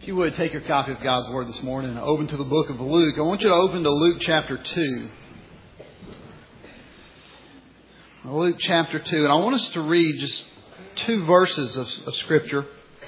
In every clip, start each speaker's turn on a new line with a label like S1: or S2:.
S1: If you would, take your copy of God's Word this morning and open to the book of Luke. I want you to open to Luke chapter 2. Luke chapter 2. And I want us to read just 2 verses of Scripture.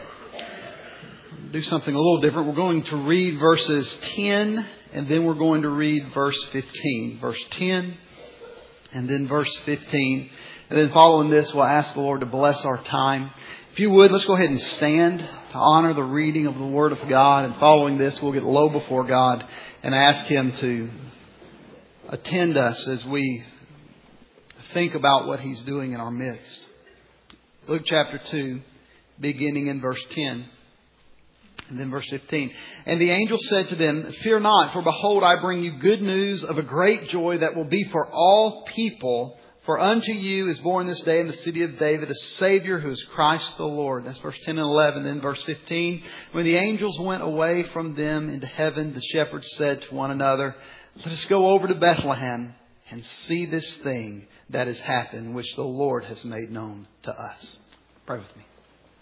S1: Do something a little different. We're going to read verses 10 and then we're going to read verse 15. Verse 10 and then verse 15. And then following this, we'll ask the Lord to bless our time. If you would, let's go ahead and stand to honor the reading of the Word of God. And following this, we'll get low before God and ask Him to attend us as we think about what He's doing in our midst. Luke chapter 2, beginning in verse 10. And then verse 15. And the angel said to them, "Fear not, for behold, I bring you good news of a great joy that will be for all people. For unto you is born this day in the city of David a Savior who is Christ the Lord." That's verse 10 and 11. Then verse 15. When the angels went away from them into heaven, the shepherds said to one another, "Let us go over to Bethlehem and see this thing that has happened, which the Lord has made known to us." Pray with me.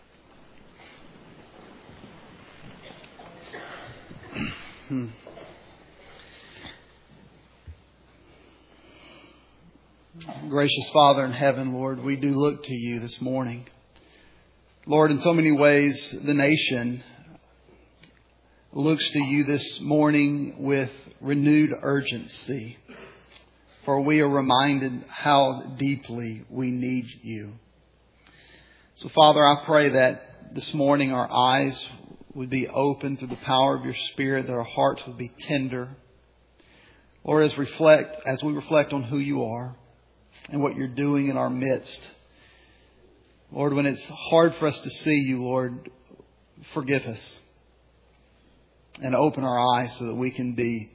S1: Gracious Father in heaven, Lord, we do look to you this morning. Lord, in so many ways, the nation looks to you this morning with renewed urgency. For we are reminded how deeply we need you. So, Father, I pray that this morning our eyes would be open through the power of your Spirit, that our hearts would be tender. Lord, as we reflect on who you are and what you're doing in our midst. Lord, when it's hard for us to see you, Lord, forgive us. And open our eyes so that we can be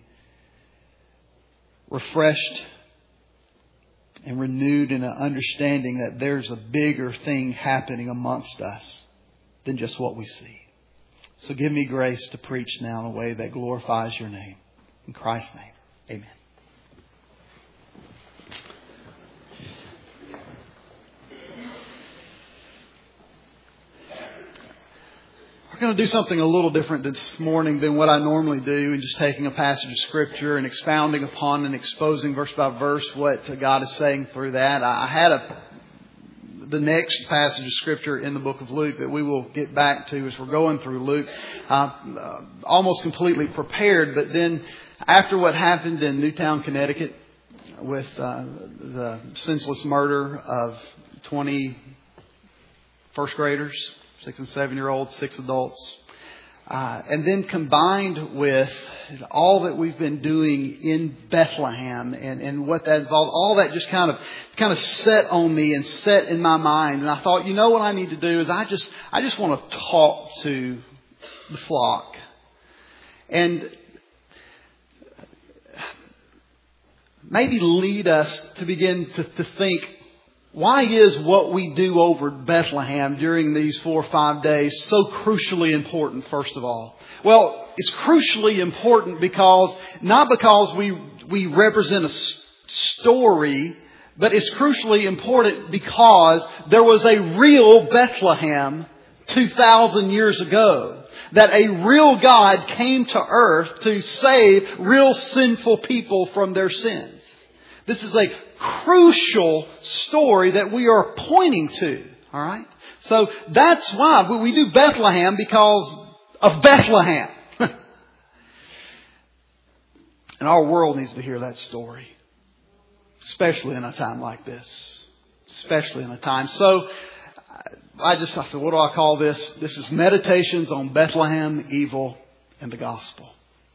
S1: refreshed and renewed in an understanding that there's a bigger thing happening amongst us than just what we see. So give me grace to preach now in a way that glorifies your name. In Christ's name, amen. We're going to do something a little different this morning than what I normally do, and just taking a passage of Scripture and expounding upon and exposing verse by verse what God is saying through that. I had the next passage of Scripture in the book of Luke that we will get back to as we're going through Luke, almost completely prepared. But then after what happened in Newtown, Connecticut with the senseless murder of 20 first graders, 6 and 7-year-olds, 6 adults. And then combined with all that we've been doing in Bethlehem and what that involved, all that just kind of set on me and set in my mind. And I thought, you know what I need to do is I just want to talk to the flock. And maybe lead us to begin to think, why is what we do over at Bethlehem during these 4 or 5 days so crucially important, first of all? Well, it's crucially important not because we represent a story, but it's crucially important because there was a real Bethlehem 2,000 years ago. That a real God came to earth to save real sinful people from their sins. This is a crucial story that we are pointing to. All right. So that's why we do Bethlehem, because of Bethlehem. And our world needs to hear that story. Especially in a time like this. Especially in a time. So I said, what do I call this? This is Meditations on Bethlehem, Evil, and the Gospel.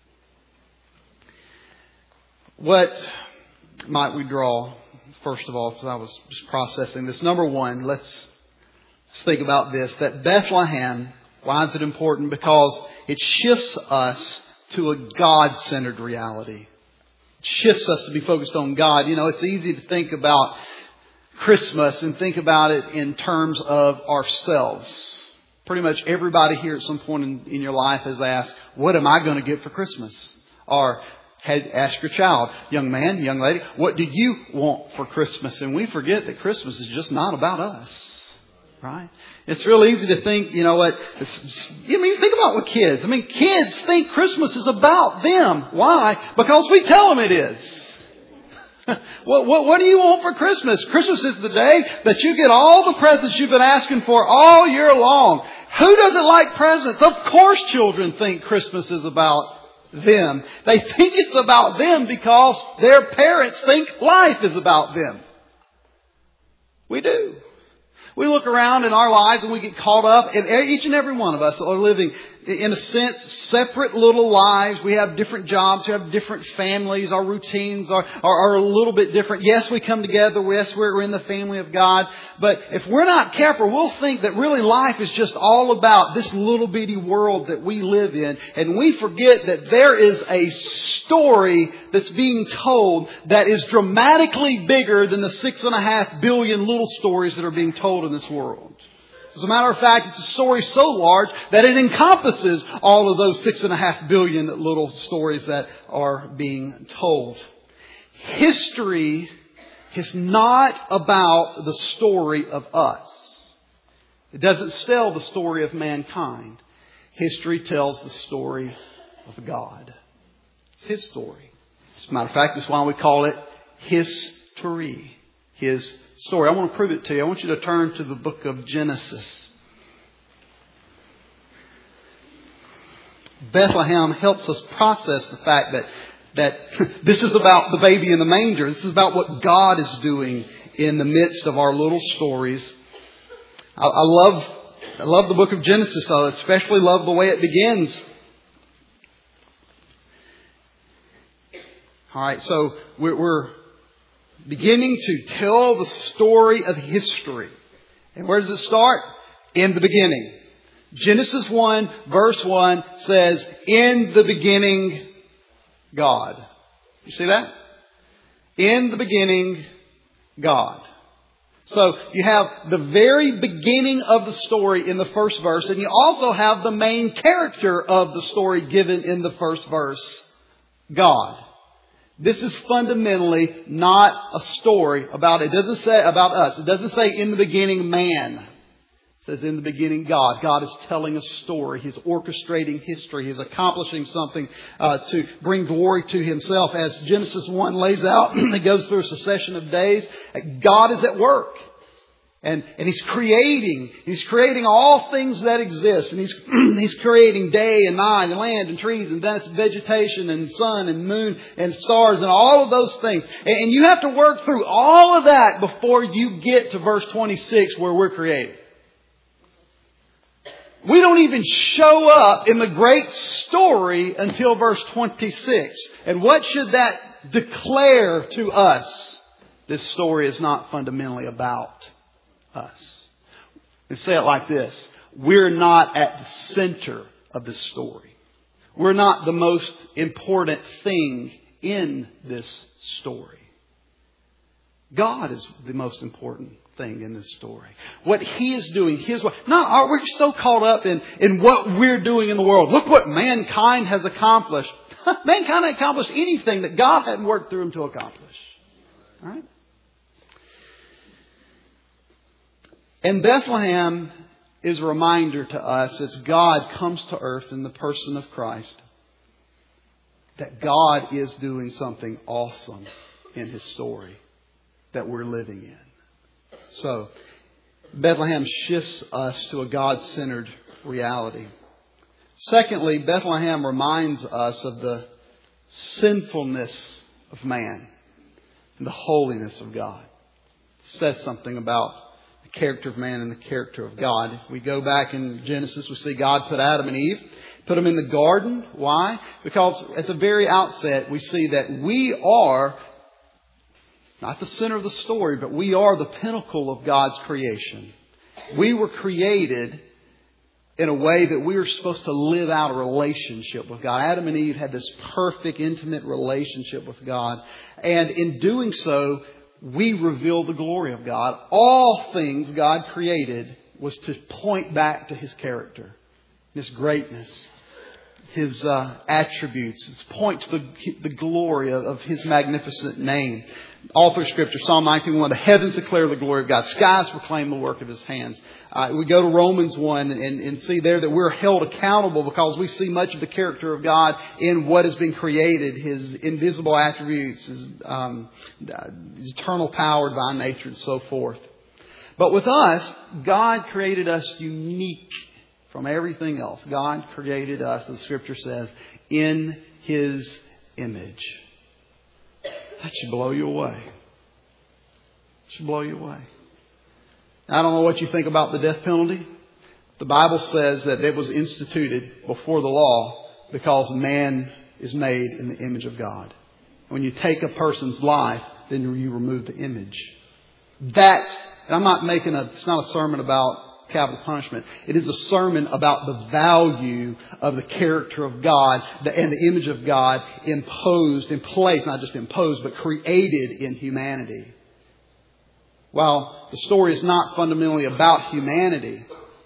S1: What might we draw, first of all, because I was just processing this. Number one, let's think about this. That Bethlehem, why is it important? Because it shifts us to a God-centered reality. It shifts us to be focused on God. You know, it's easy to think about Christmas and think about it in terms of ourselves. Pretty much everybody here at some point in your life has asked, what am I going to get for Christmas? Or ask your child, young man, young lady, what do you want for Christmas? And we forget that Christmas is just not about us. Right? It's real easy to think, you know what, think about what kids. Kids think Christmas is about them. Why? Because we tell them it is. What do you want for Christmas? Christmas is the day that you get all the presents you've been asking for all year long. Who doesn't like presents? Of course children think Christmas is about them. They think it's about them because their parents think life is about them. We do. We look around in our lives and we get caught up, and each and every one of us are living, in a sense, separate little lives. We have different jobs, we have different families, our routines are a little bit different. Yes, we come together, yes, we're in the family of God, but if we're not careful, we'll think that really life is just all about this little bitty world that we live in, and we forget that there is a story that's being told that is dramatically bigger than the 6.5 billion little stories that are being told in this world. As a matter of fact, it's a story so large that it encompasses all of those 6.5 billion little stories that are being told. History is not about the story of us. It doesn't tell the story of mankind. History tells the story of God. It's His story. As a matter of fact, that's why we call it history. His story. I want to prove it to you. I want you to turn to the book of Genesis. Bethlehem helps us process the fact that this is about the baby in the manger. This is about what God is doing in the midst of our little stories. I love the book of Genesis. I especially love the way it begins. All right, so we're beginning to tell the story of history. And where does it start? In the beginning. Genesis 1 verse 1 says, in the beginning, God. You see that? In the beginning, God. So you have the very beginning of the story in the first verse, and you also have the main character of the story given in the first verse, God. This is fundamentally not a story about, it doesn't say about us. It doesn't say in the beginning man. It says in the beginning God. God is telling a story. He's orchestrating history. He's accomplishing something to bring glory to Himself. As Genesis 1 lays out, it goes through a succession of days. God is at work. And He's creating all things that exist. And He's creating day and night and land and trees and vegetation and sun and moon and stars and all of those things. And you have to work through all of that before you get to verse 26 where we're created. We don't even show up in the great story until verse 26. And what should that declare to us? This story is not fundamentally about us. And say it like this. We're not at the center of this story. We're not the most important thing in this story. God is the most important thing in this story. What He is doing, His way. Not we're so caught up in what we're doing in the world. Look what mankind has accomplished. Mankind hasn't accomplished anything that God hadn't worked through Him to accomplish. All right? And Bethlehem is a reminder to us as God comes to earth in the person of Christ that God is doing something awesome in His story that we're living in. So, Bethlehem shifts us to a God-centered reality. Secondly, Bethlehem reminds us of the sinfulness of man and the holiness of God. It says something about the character of man and the character of God. If we go back in Genesis, we see God put Adam and Eve, put them in the garden. Why? Because at the very outset, we see that we are not the center of the story, but we are the pinnacle of God's creation. We were created in a way that we were supposed to live out a relationship with God. Adam and Eve had this perfect, intimate relationship with God. And in doing so, we reveal the glory of God. All things God created was to point back to His character, His greatness. His attributes. It's point to the glory of His magnificent name. All through Scripture, Psalm 19:1, the heavens declare the glory of God. Skies proclaim the work of His hands. We go to Romans 1 and see there that we're held accountable because we see much of the character of God in what has been created. His invisible attributes, His eternal power, divine nature, and so forth. But with us, God created us unique from everything else. God created us, as the Scripture says, in His image. That should blow you away. It should blow you away. I don't know what you think about the death penalty. The Bible says that it was instituted before the law because man is made in the image of God. When you take a person's life, then you remove the image. I'm not making it's not a sermon about capital punishment. It is a sermon about the value of the character of God and the image of God imposed, in place, not just imposed, but created in humanity. While the story is not fundamentally about humanity,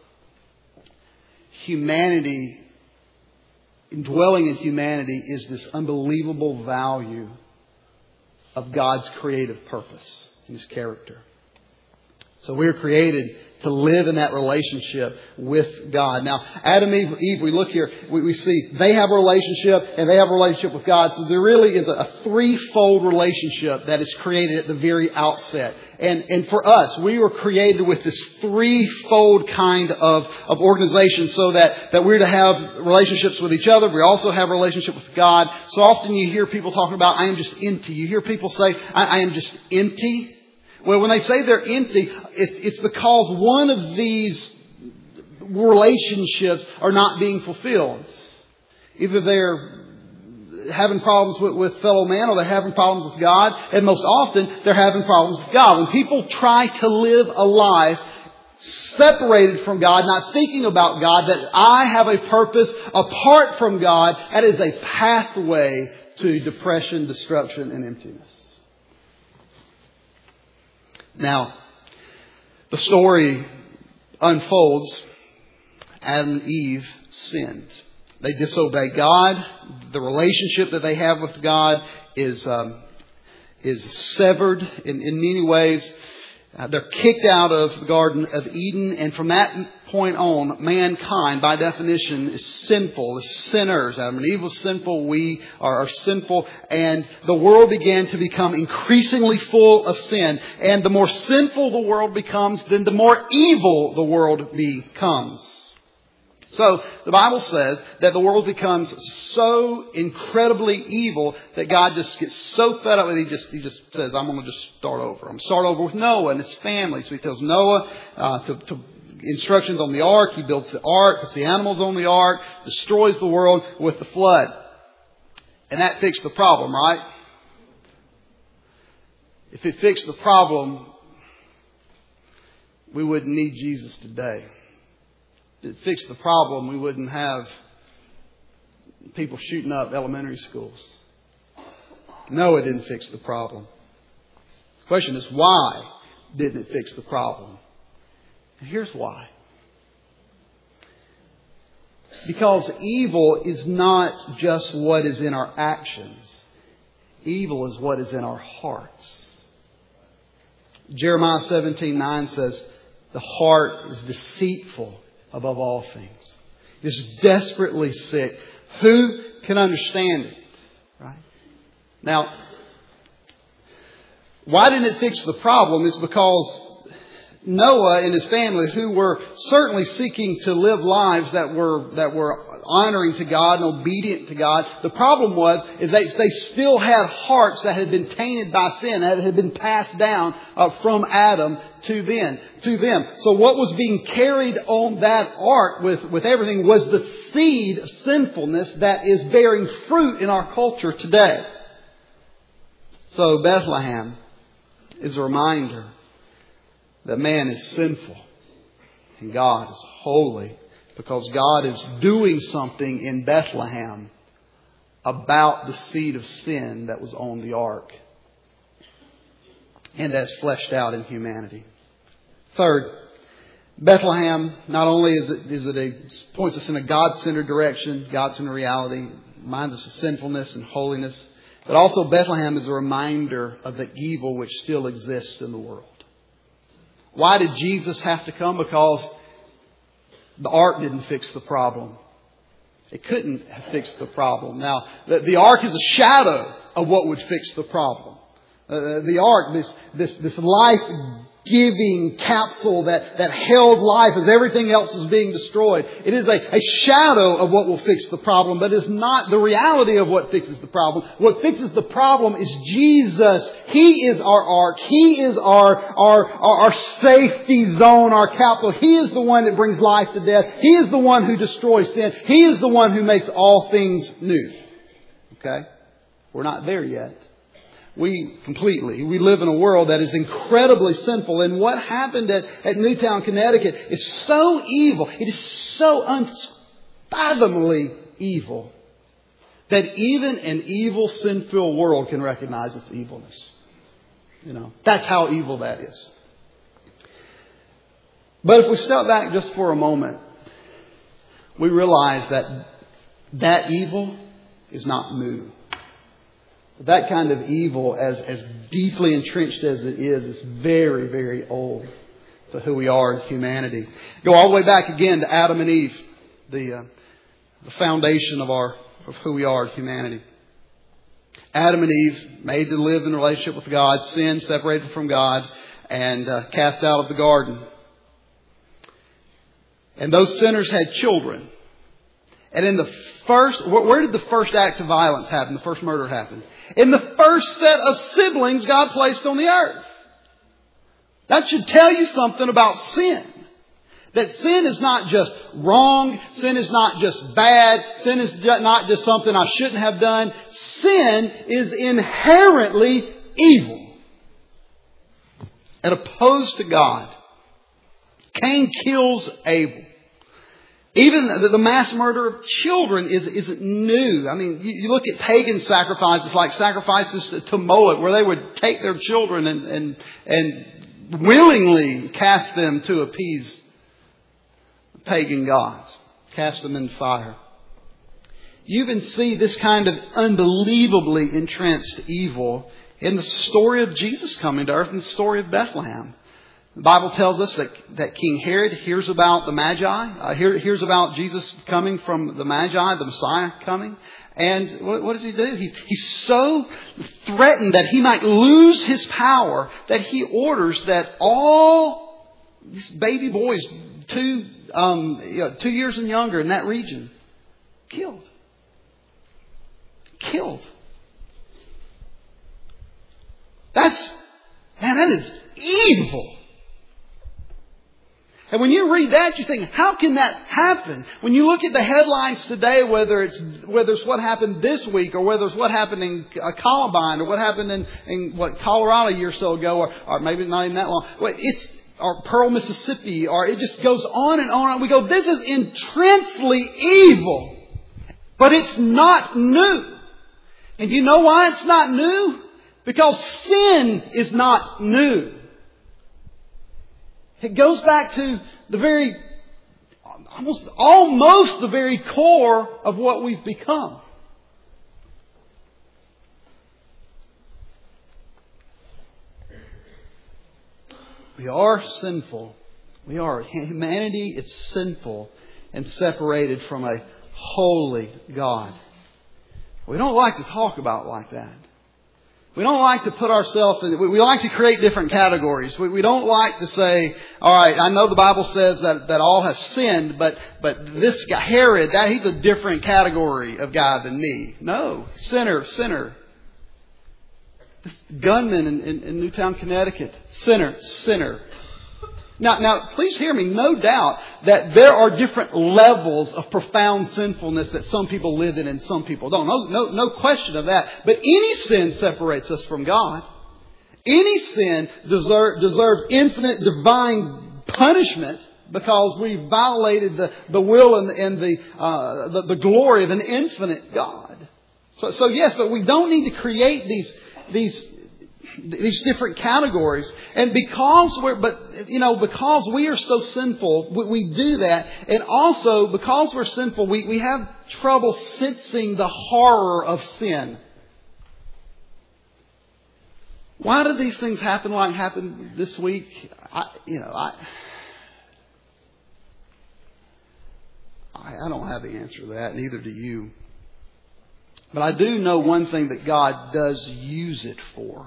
S1: indwelling in humanity is this unbelievable value of God's creative purpose and His character. So we're created to live in that relationship with God. Now, Adam and Eve, we look here, we see they have a relationship and they have a relationship with God. So there really is a threefold relationship that is created at the very outset. And for us, we were created with this threefold kind of organization so that we're to have relationships with each other. We also have a relationship with God. So often you hear people talking about, I am just empty. You hear people say, I am just empty. Well, when they say they're empty, it's because one of these relationships are not being fulfilled. Either they're having problems with fellow man or they're having problems with God. And most often, they're having problems with God. When people try to live a life separated from God, not thinking about God, that I have a purpose apart from God, that is a pathway to depression, destruction, and emptiness. Now, the story unfolds. Adam and Eve sinned. They disobey God. The relationship that they have with God is severed in many ways. They're kicked out of the Garden of Eden. And from that point on, mankind, by definition, is sinful, is sinners. Adam and Eve was sinful. We are sinful. And the world began to become increasingly full of sin. And the more sinful the world becomes, then the more evil the world becomes. So the Bible says that the world becomes so incredibly evil that God just gets so fed up with it. He just says, I'm going to just start over. I'm going to start over with Noah and his family. So He tells Noah to instructions on the ark. He builds the ark, puts the animals on the ark, destroys the world with the flood. And that fixed the problem, right? If it fixed the problem, we wouldn't need Jesus today. If it fixed the problem, we wouldn't have people shooting up elementary schools. No, it didn't fix the problem. The question is, why didn't it fix the problem? And here's why. Because evil is not just what is in our actions. Evil is what is in our hearts. Jeremiah 17:9 says, the heart is deceitful above all things. It's desperately sick. Who can understand it? Right? Now, why didn't it fix the problem? It's because Noah and his family, who were certainly seeking to live lives that were honoring to God and obedient to God. The problem is they still had hearts that had been tainted by sin, that had been passed down from Adam to them. So what was being carried on that ark with everything was the seed of sinfulness that is bearing fruit in our culture today. So Bethlehem is a reminder that man is sinful and God is holy, because God is doing something in Bethlehem about the seed of sin that was on the ark and that's fleshed out in humanity. Third, Bethlehem, not only points us in a God-centered direction, God-centered reality, reminds us of sinfulness and holiness, but also Bethlehem is a reminder of the evil which still exists in the world. Why did Jesus have to come? Because the ark didn't fix the problem. It couldn't have fixed the problem. Now, the ark is a shadow of what would fix the problem. The ark, this life-giving capsule that held life as everything else was being destroyed. It is a shadow of what will fix the problem, but it's not the reality of what fixes the problem. What fixes the problem is Jesus. He is our ark. He is our safety zone, our capsule. He is the one that brings life to death. He is the one who destroys sin. He is the one who makes all things new. Okay? We're not there yet. We live in a world that is incredibly sinful. And what happened at Newtown, Connecticut is so evil. It is so unfathomably evil that even an evil, sin-filled world can recognize its evilness. That's how evil that is. But if we step back just for a moment, we realize that evil is not new. That kind of evil, as deeply entrenched as it is very, very old to who we are in humanity. Go all the way back again to Adam and Eve, the foundation of who we are in humanity. Adam and Eve, made to live in a relationship with God, sinned, separated from God, and cast out of the garden. And those sinners had children. And in the first, where did the first act of violence happen? The first murder happen? In the first set of siblings God placed on the earth. That should tell you something about sin. That sin is not just wrong. Sin is not just bad. Sin is not just something I shouldn't have done. Sin is inherently evil and opposed to God. Cain kills Abel. Even the mass murder of children isn't new. I mean, you look at pagan sacrifices like sacrifices to Moloch, where they would take their children and willingly cast them to appease pagan gods. Cast them in fire. You even see this kind of unbelievably entrenched evil in the story of Jesus coming to earth and the story of Bethlehem. The Bible tells us that King Herod hears about the Magi, hears about Jesus coming from the Magi, the Messiah coming. And what does he do? He's so threatened that he might lose his power that he orders that all these baby boys, 2 years and younger in that region, killed. That is evil. And when you read that, you think, how can that happen? When you look at the headlines today, whether it's what happened this week, or whether it's what happened in Columbine, or what happened in Colorado a year or so ago, or maybe not even that long, or Pearl, Mississippi, or it just goes on and on. We go, this is intensely evil, but it's not new. And you know why it's not new? Because sin is not new. It goes back to almost the very core of what we've become. We are sinful. Humanity is sinful and separated from a holy God. We don't like to talk about it like that. We don't like to put ourselves in, we like to create different categories. We don't like to say, all right, I know the Bible says that all have sinned, but this guy, Herod, he's a different category of guy than me. No, sinner. This gunman in Newtown, Connecticut, sinner. Now, please hear me. No doubt that there are different levels of profound sinfulness that some people live in and some people don't. No question of that. But any sin separates us from God. Any sin deserves infinite divine punishment because we violated the will and the glory of an infinite God. So yes, but we don't need to create these these different categories. And because we are so sinful, we do that. And also, because we're sinful, we have trouble sensing the horror of sin. Why did these things happen like happened this week? I don't have the answer to that, neither do you. But I do know one thing that God does use it for.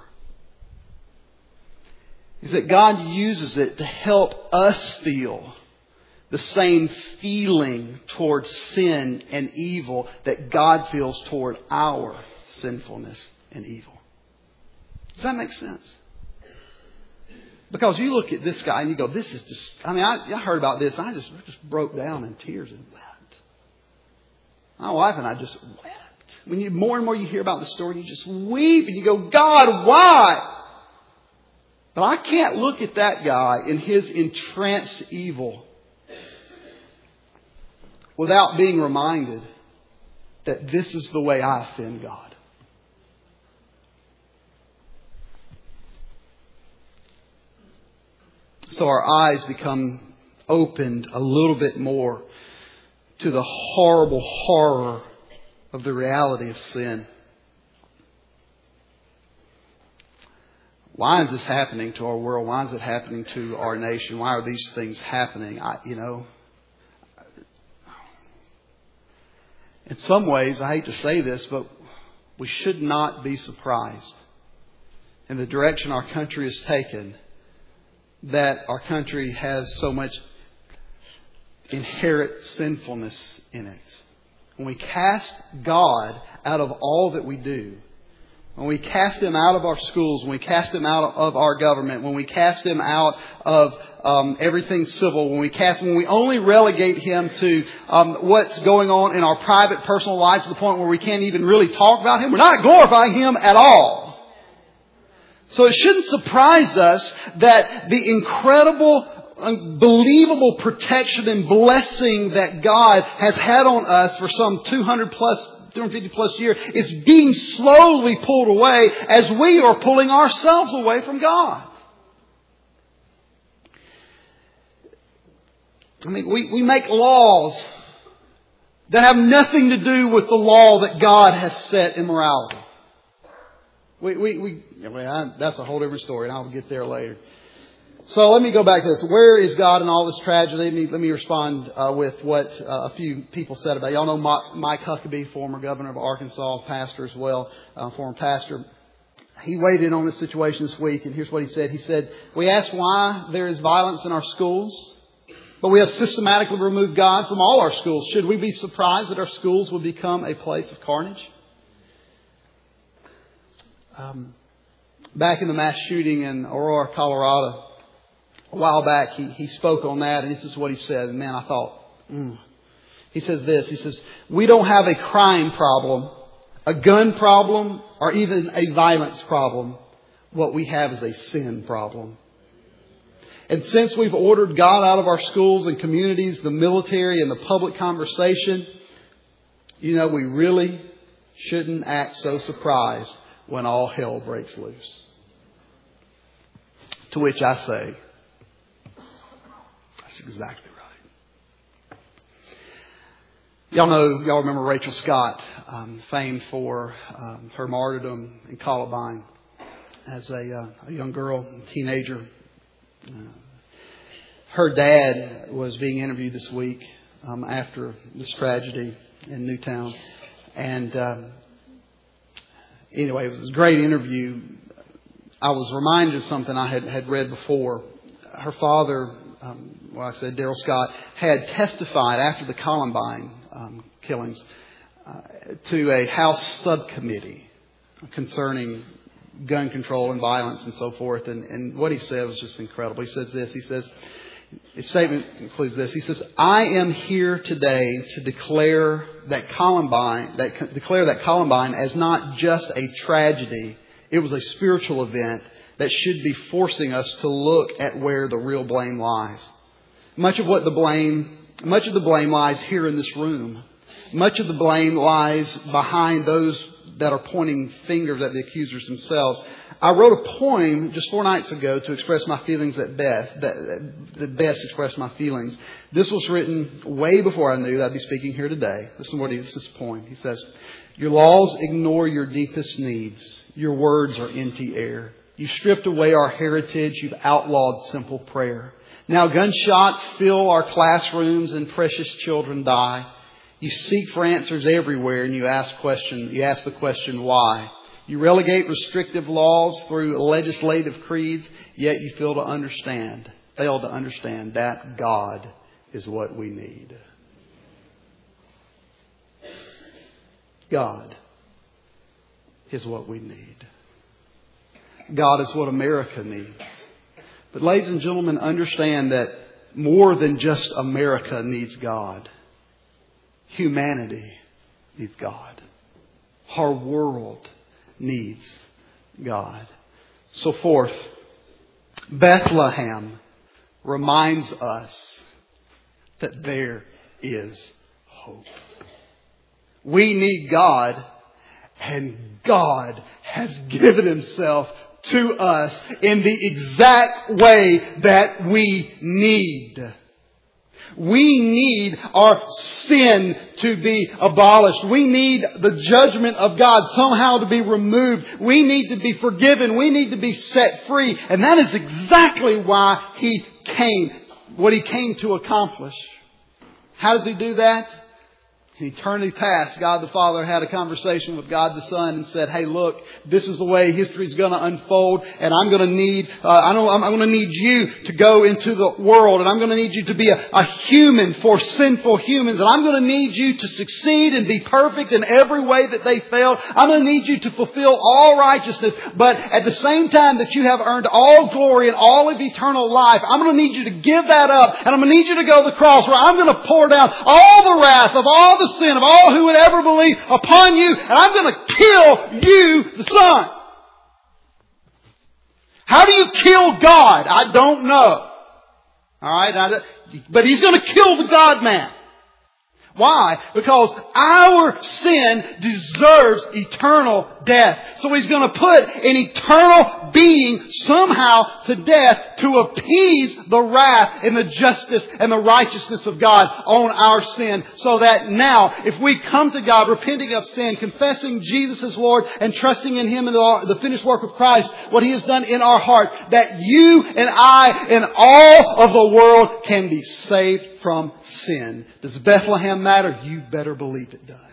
S1: Is that God uses it to help us feel the same feeling towards sin and evil that God feels toward our sinfulness and evil. Does that make sense? Because you look at this guy and you go, this is just, I heard about this and I just broke down in tears and wept. My wife and I just wept. When more and more you hear about the story, you just weep and you go, God, why? But I can't look at that guy in his entranced evil without being reminded that this is the way I offend God. So our eyes become opened a little bit more to the horrible horror of the reality of sin. Why is this happening to our world? Why is it happening to our nation? Why are these things happening? In some ways, I hate to say this, but we should not be surprised in the direction our country has taken, that our country has so much inherent sinfulness in it. When we cast God out of all that we do, when we cast Him out of our schools, when we cast Him out of our government, when we cast Him out of everything civil, when we only relegate Him to what's going on in our private, personal lives to the point where we can't even really talk about Him, we're not glorifying Him at all. So it shouldn't surprise us that the incredible, unbelievable protection and blessing that God has had on us for some 250 plus years is being slowly pulled away as we are pulling ourselves away from God. We make laws that have nothing to do with the law that God has set in morality. That's a whole different story, and I'll get there later. So let me go back to this. Where is God in all this tragedy? Let me respond with what a few people said about it. Y'all know Mike Huckabee, former governor of Arkansas, pastor as well, former pastor. He weighed in on this situation this week, and here's what he said. He said, we ask why there is violence in our schools, but we have systematically removed God from all our schools. Should we be surprised that our schools will become a place of carnage? Back in the mass shooting in Aurora, Colorado, a while back, he spoke on that, and this is what he said. And man, I thought, He says this. He says, we don't have a crime problem, a gun problem, or even a violence problem. What we have is a sin problem. And since we've ordered God out of our schools and communities, the military and the public conversation, we really shouldn't act so surprised when all hell breaks loose. To which I say, that's exactly right. Y'all remember Rachel Scott, famed for her martyrdom in Columbine as a young girl, teenager. Her dad was being interviewed this week after this tragedy in Newtown. And anyway, it was a great interview. I was reminded of something I had read before. Her father, Darrell Scott, had testified after the Columbine killings to a House subcommittee concerning gun control and violence and so forth. And what he said was just incredible. He says this. He says, his statement includes this. He says, I am here today to declare that Columbine as not just a tragedy. It was a spiritual event that should be forcing us to look at where the real blame lies. Much of the blame lies here in this room. Much of the blame lies behind those that are pointing fingers at the accusers themselves. I wrote a poem just 4 nights ago to express my feelings at best, that best express my feelings. This was written way before I knew that I'd be speaking here today. Listen to what this poem. He says, "Your laws ignore your deepest needs. Your words are empty air. You stripped away our heritage. You've outlawed simple prayer. Now gunshots fill our classrooms and precious children die. You seek for answers everywhere and you ask the question why. You relegate restrictive laws through legislative creeds, yet you fail to understand that God is what we need." God is what we need. God is what America needs. But ladies and gentlemen, understand that more than just America needs God. Humanity needs God. Our world needs God. So fourth, Bethlehem reminds us that there is hope. We need God, and God has given Himself to us in the exact way that we need. We need our sin to be abolished. We need the judgment of God somehow to be removed. We need to be forgiven. We need to be set free. And that is exactly why He came, what He came to accomplish. How does He do that? In eternity past, God the Father had a conversation with God the Son and said, "Hey, look, this is the way history is going to unfold, and I'm going to need, I'm going to need you to go into the world, and I'm going to need you to be a human for sinful humans, and I'm going to need you to succeed and be perfect in every way that they failed. I'm going to need you to fulfill all righteousness, but at the same time that you have earned all glory and all of eternal life, I'm going to need you to give that up, and I'm going to need you to go to the cross where I'm going to pour down all the wrath of all the sin of all who would ever believe upon you, and I'm going to kill you, the Son." How do you kill God? I don't know. Alright? But He's going to kill the God-man. Why? Because our sin deserves eternal death. So He's going to put an eternal being somehow to death to appease the wrath and the justice and the righteousness of God on our sin. So that now, if we come to God repenting of sin, confessing Jesus as Lord and trusting in Him and the finished work of Christ, what He has done in our heart, that you and I and all of the world can be saved from sin. Does Bethlehem matter? You better believe it does.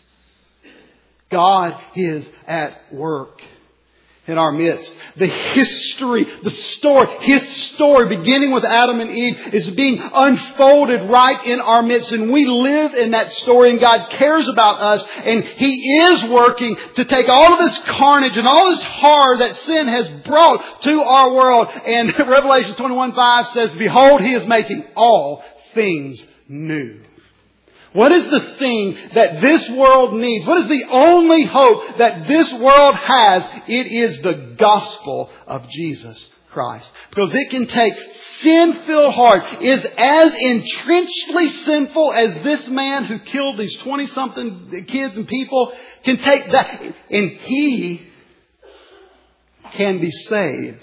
S1: God is at work in our midst. His story, beginning with Adam and Eve, is being unfolded right in our midst. And we live in that story, and God cares about us. And He is working to take all of this carnage and all this horror that sin has brought to our world. And Revelation 21:5 says, "Behold, He is making all things new." What is the thing that this world needs? What is the only hope that this world has? It is the gospel of Jesus Christ. Because it can take sin-filled heart, is as entrenchedly sinful as this man who killed these 20-something kids and people, can take that, and he can be saved.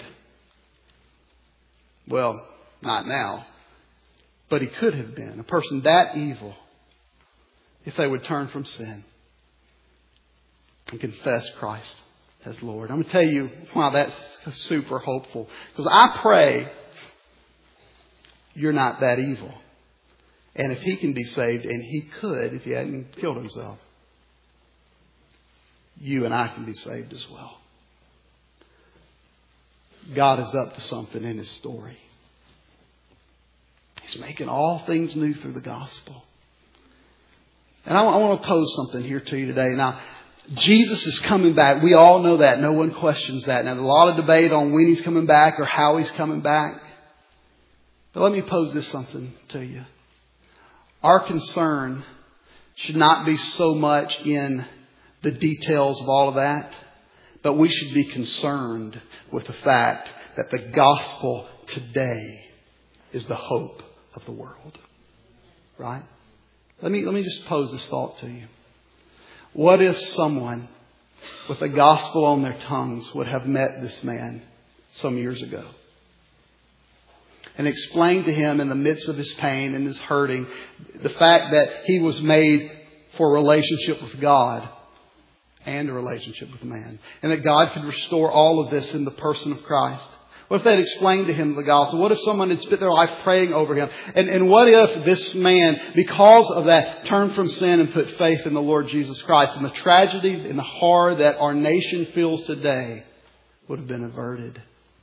S1: Well, not now. But he could have been. A person that evil, if they would turn from sin and confess Christ as Lord. I'm going to tell you why that's super hopeful. Because I pray you're not that evil. And if he can be saved, and he could if he hadn't killed himself, you and I can be saved as well. God is up to something in His story. He's making all things new through the gospel. And I want to pose something here to you today. Now, Jesus is coming back. We all know that. No one questions that. Now, there's a lot of debate on when He's coming back or how He's coming back. But let me pose this something to you. Our concern should not be so much in the details of all of that, but we should be concerned with the fact that the gospel today is the hope of the world. Right? Let me just pose this thought to you. What if someone with the gospel on their tongues would have met this man some years ago and explained to him in the midst of his pain and his hurting the fact that he was made for a relationship with God and a relationship with man, and that God could restore all of this in the person of Christ. What if they'd explained to him the gospel? What if someone had spent their life praying over him? And what if this man, because of that, turned from sin and put faith in the Lord Jesus Christ? And the tragedy and the horror that our nation feels today would have been averted.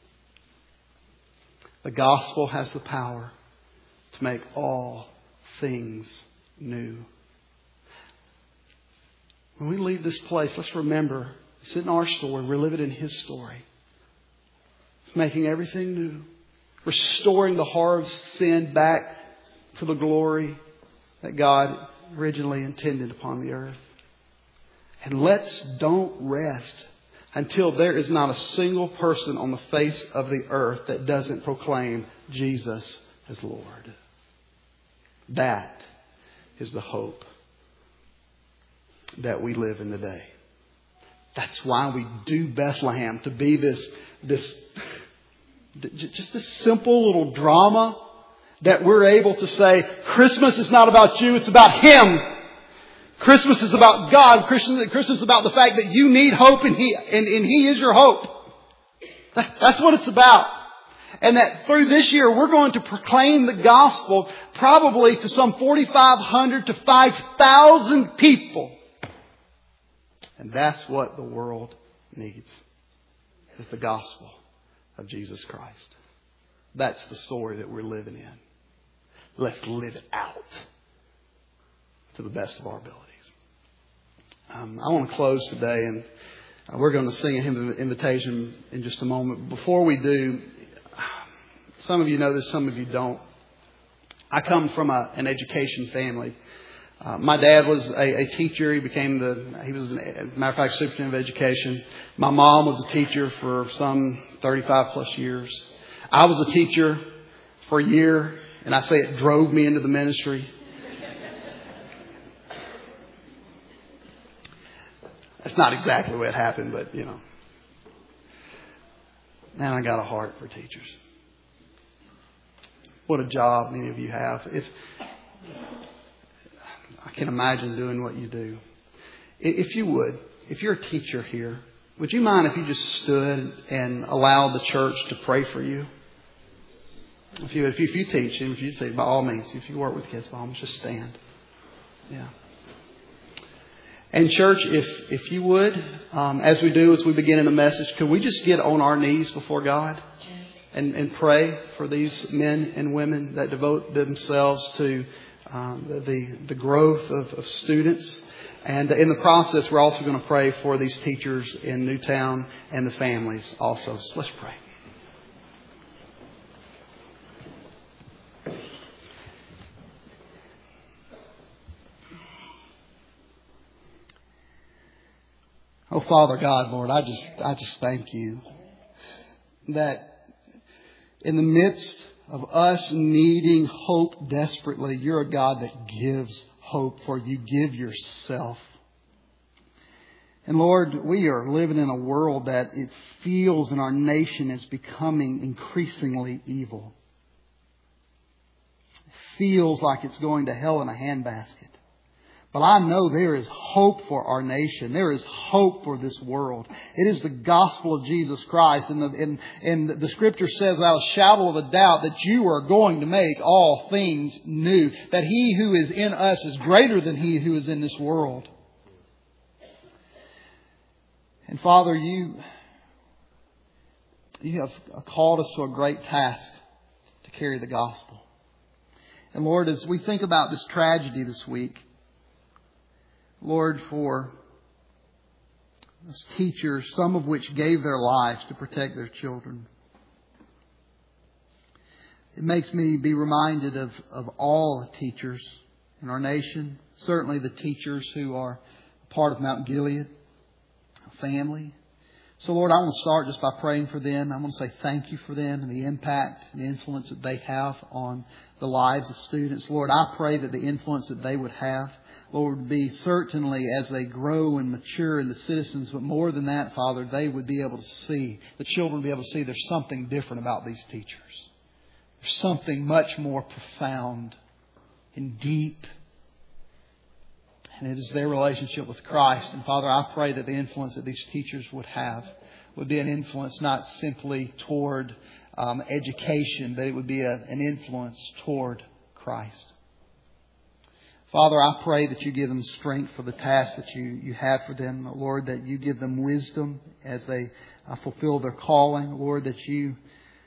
S1: The gospel has the power to make all things new. When we leave this place, let's remember, it's in our story. We're living in His story. Making everything new. Restoring the horror of sin back to the glory that God originally intended upon the earth. And don't rest until there is not a single person on the face of the earth that doesn't proclaim Jesus as Lord. That is the hope that we live in today. That's why we do Bethlehem, to be just this simple little drama that we're able to say, Christmas is not about you, it's about Him. Christmas is about God. Christmas is about the fact that you need hope and He is your hope. That's what it's about. And that through this year we're going to proclaim the gospel probably to some 4,500 to 5,000 people. And that's what the world needs, is the gospel of Jesus Christ. That's the story that we're living in. Let's live it out to the best of our abilities. I want to close today, and we're going to sing a hymn of invitation in just a moment. Before we do, some of you know this, some of you don't. I come from an education family. My dad was a teacher. He was, as a matter of fact, superintendent of education. My mom was a teacher for some 35 plus years. I was a teacher for a year, and I say it drove me into the ministry. That's not exactly the way it happened, but you know. Man, I got a heart for teachers. What a job many of you have. I can't imagine doing what you do. If you're a teacher here, would you mind if you just stood and allowed the church to pray for you? If you teach, by all means, if you work with kids, by all means, just stand. Yeah. And church, if you would, as we do, as we begin in the message, could we just get on our knees before God and pray for these men and women that devote themselves to the growth of students. And in the process, we're also going to pray for these teachers in Newtown and the families also. So let's pray. Oh, Father God, Lord, I just thank you that in the midst of us needing hope desperately, you're a God that gives hope, for you give yourself. And Lord, we are living in a world that it feels in our nation is becoming increasingly evil. It feels like it's going to hell in a handbasket. But I know there is hope for our nation. There is hope for this world. It is the gospel of Jesus Christ. And the scripture says without a shadow of a doubt that you are going to make all things new. That He who is in us is greater than he who is in this world. And Father, you have called us to a great task to carry the gospel. And Lord, as we think about this tragedy this week, Lord, for those teachers, some of which gave their lives to protect their children, it makes me be reminded of all teachers in our nation. Certainly the teachers who are part of Mount Gilead, a family. So Lord, I want to start just by praying for them. I want to say thank you for them and the impact and the influence that they have on the lives of students. Lord, I pray that the influence that they would have Lord, be certainly as they grow and mature into citizens, but more than that, Father, they would be able to see, the children would be able to see there's something different about these teachers. There's something much more profound and deep. And it is their relationship with Christ. And Father, I pray that the influence that these teachers would have would be an influence not simply toward education, but it would be an influence toward Christ. Father, I pray that you give them strength for the task that you have for them. Lord, that you give them wisdom as they fulfill their calling. Lord, that you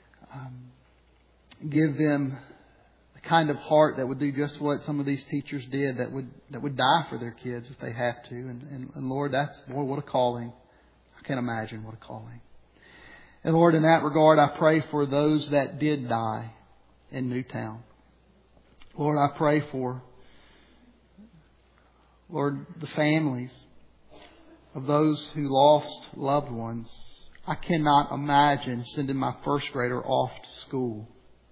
S1: give them the kind of heart that would do just what some of these teachers did, that would die for their kids if they have to. And Lord, what a calling. I can't imagine what a calling. And Lord, in that regard, I pray for those that did die in Newtown. Lord, I pray for, Lord, the families of those who lost loved ones. I cannot imagine sending my first grader off to school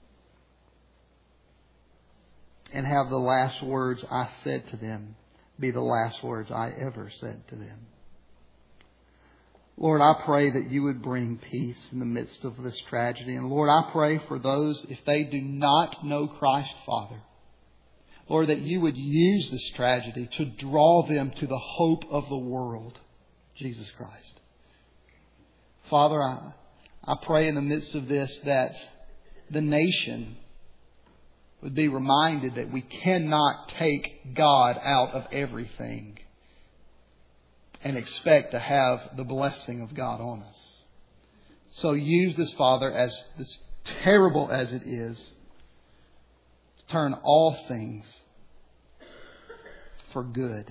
S1: and have the last words I said to them be the last words I ever said to them. Lord, I pray that you would bring peace in the midst of this tragedy. And Lord, I pray for those, if they do not know Christ, Father, Lord, that you would use this tragedy to draw them to the hope of the world, Jesus Christ. Father, I pray in the midst of this that the nation would be reminded that we cannot take God out of everything and expect to have the blessing of God on us. So use this, Father, as terrible as it is, to turn all things for good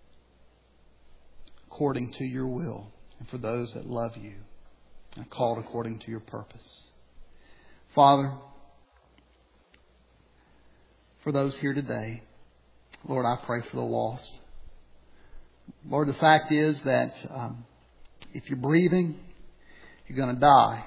S1: according to your will and for those that love you and called according to your purpose. Father, for those here today, Lord, I pray for the lost. Lord, the fact is that if you're breathing, you're going to die.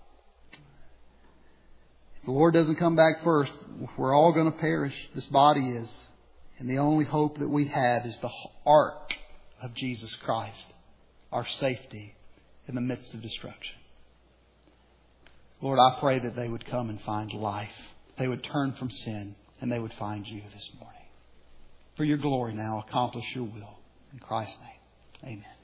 S1: If the Lord doesn't come back first, we're all going to perish. This body is. And the only hope that we have is the ark of Jesus Christ, our safety in the midst of destruction. Lord, I pray that they would come and find life. They would turn from sin and they would find you this morning. For your glory now, accomplish your will. In Christ's name, amen.